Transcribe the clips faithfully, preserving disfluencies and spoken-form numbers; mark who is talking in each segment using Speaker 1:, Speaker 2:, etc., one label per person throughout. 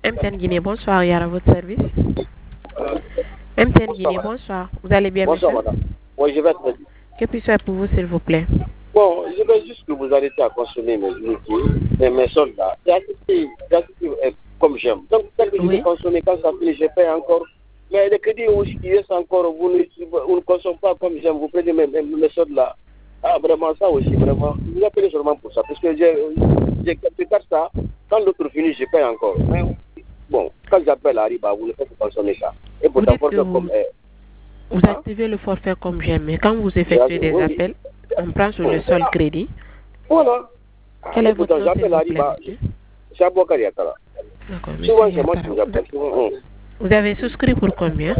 Speaker 1: M T N Guinée, bonsoir, Yara, votre service. M T N Guinée, bonsoir. Vous allez bien,
Speaker 2: bonsoir,
Speaker 1: monsieur?
Speaker 2: Madame. Oui, je vais être très.
Speaker 1: Que puis-je faire pour vous, s'il vous plaît?
Speaker 2: Bon, je veux juste que vous arrêtez à consommer mes unités, mes, mes soldats. J'ai acheté, j'ai acheté euh, comme j'aime. Donc, tel que je
Speaker 1: Oui.
Speaker 2: vais consommer, quand ça finit, je paye encore. Mais le crédit aussi qui est encore, vous ne, vous ne consommez pas comme j'aime, vous prenez mes, mes, mes soldats. Ah, vraiment, ça aussi, vraiment. Vous appelez seulement pour ça. Parce que j'ai, j'ai quelque part ça. Quand l'autre finit, je paye encore. Mais, bon, quand j'appelle Ariba, vous ne faites pas consommer ça. Et
Speaker 1: Vous
Speaker 2: pourtant,
Speaker 1: dites
Speaker 2: pour
Speaker 1: que
Speaker 2: faire
Speaker 1: vous,
Speaker 2: comme. Euh,
Speaker 1: vous
Speaker 2: hein?
Speaker 1: activez le forfait comme j'aime, mais quand vous effectuez des
Speaker 2: Oui,
Speaker 1: appels, on prend sur le
Speaker 2: oui.
Speaker 1: sol crédit.
Speaker 2: Voilà.
Speaker 1: Quel
Speaker 2: Et
Speaker 1: est votre
Speaker 2: pourtant,
Speaker 1: nom, s'il
Speaker 2: j'appelle
Speaker 1: vous plaît,
Speaker 2: Ariba.
Speaker 1: monsieur?
Speaker 2: C'est Abouakar Yatara.
Speaker 1: D'accord, monsieur
Speaker 2: Souvent, c'est moi qui
Speaker 1: Yatara.
Speaker 2: vous appelle. Souvent,
Speaker 1: Vous avez souscrit pour combien?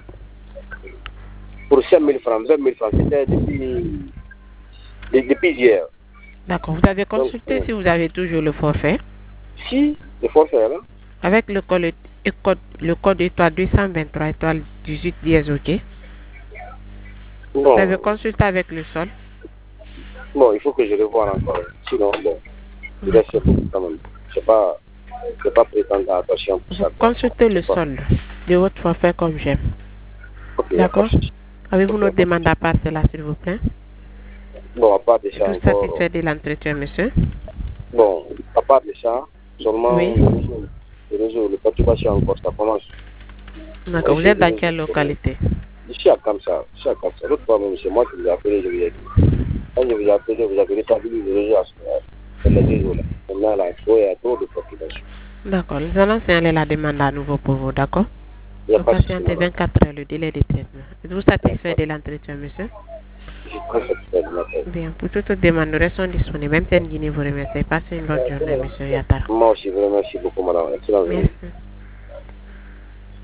Speaker 2: pour cinq mille francs, vingt mille francs. C'était depuis, depuis hier.
Speaker 1: D'accord, vous avez
Speaker 2: Donc,
Speaker 1: consulté
Speaker 2: euh,
Speaker 1: si vous avez toujours le forfait.
Speaker 2: si, il faut faire. Hein?
Speaker 1: Avec le code, le code, le code étoile deux cent vingt-trois étoile dix-huit dièse, ok? Vous avez
Speaker 2: Bon,
Speaker 1: consulté avec le sol.
Speaker 2: bon, il faut que je le voie encore. Sinon, bon, il reste
Speaker 1: D'accord.
Speaker 2: beaucoup quand même. Je ne pas, pas prétendre à attention pour
Speaker 1: Vous
Speaker 2: ça.
Speaker 1: consultez le
Speaker 2: Pas.
Speaker 1: solde de votre forfait comme j'aime.
Speaker 2: Ok, il n'y a pas de
Speaker 1: D'accord?
Speaker 2: souci.
Speaker 1: Avez-vous
Speaker 2: Okay,
Speaker 1: notre demande à passer là, s'il vous plaît?
Speaker 2: bon, à part de ça
Speaker 1: Êtes-vous
Speaker 2: encore.
Speaker 1: satisfait de l'entretien, monsieur?
Speaker 2: Bon, à part de ça, seulement
Speaker 1: Oui.
Speaker 2: le réseau, le réseau, le perturbation encore, ça commence.
Speaker 1: D'accord. Vous êtes dans quelle localité?
Speaker 2: Ici à Kamsa, ici à Kamsa. L'autre fois même, c'est moi qui vous ai appelé, je vous ai dit. Quand je vous ai appelé, vous avez rétabli le réseau à ce le réseau là. Maintenant, là, il y a trop de population.
Speaker 1: D'accord. Nous allons signaler la demande à nouveau pour vous, d'accord?
Speaker 2: Il n'y a
Speaker 1: Vous
Speaker 2: pas de souci,
Speaker 1: patientez
Speaker 2: madame.
Speaker 1: vingt-quatre heures le délai de traitement. Êtes-vous satisfait de l'entretien, monsieur?
Speaker 2: Je suis très satisfait de l'appel.
Speaker 1: Bien. Pour toute autre demande, nous restons disponibles. Même si Guinée vous remercie. Passez une bonne journée, monsieur Yatara.
Speaker 2: Moi aussi, vraiment, merci beaucoup, madame. Excellente journée.
Speaker 1: Merci.